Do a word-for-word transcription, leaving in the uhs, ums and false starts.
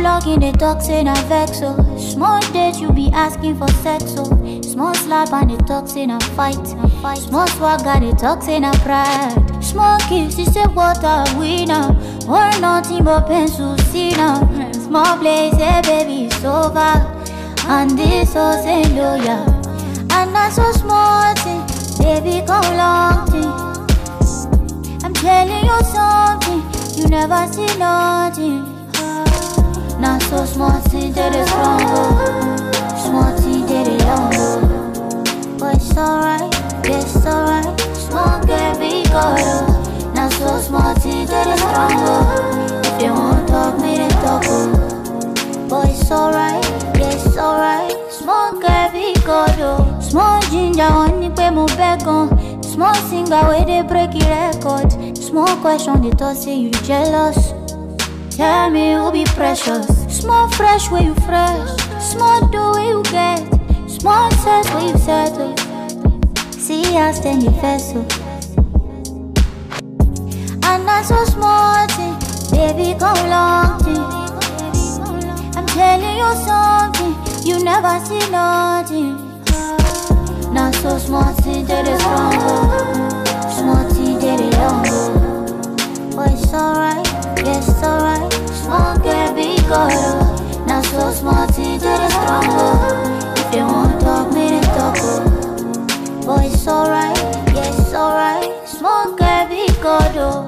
blocking the talk say na vex so. Small date you be asking for sex so. Small slap and the talk say na fight. Small swagger the talk say na pride. Small kiss you say what a winner. Or nothing but pencil see now. Small place hey baby it's over. And this house ain't loyal. And that's so small thing. Baby come long thing. I'm telling you something. You never see nothing. Not so small thing that is strong. Small thing that is long. But it's alright, yes it's alright. Small girl be good. Not so small thing that is strong. If you want talk me then talk. But it's alright, yes it's alright. Small girl be good. Small ginger honey pay mo beg on. Small singer where they break your record. Small question they thought say you jealous. Tell me who be precious. Small fresh where you fresh. Small do where you get. Small set where you settle. See I stand your vessel. And that's so small thing. Baby come long thing. I'm telling you something. You never see nothing. Not so small thing that is strong. Small thing that is long. But it's alright, yes it's alright. Small girl be good. Not so small thing that is strong. If you want talk me then talk. But it's alright, yes it's alright. Small girl be good.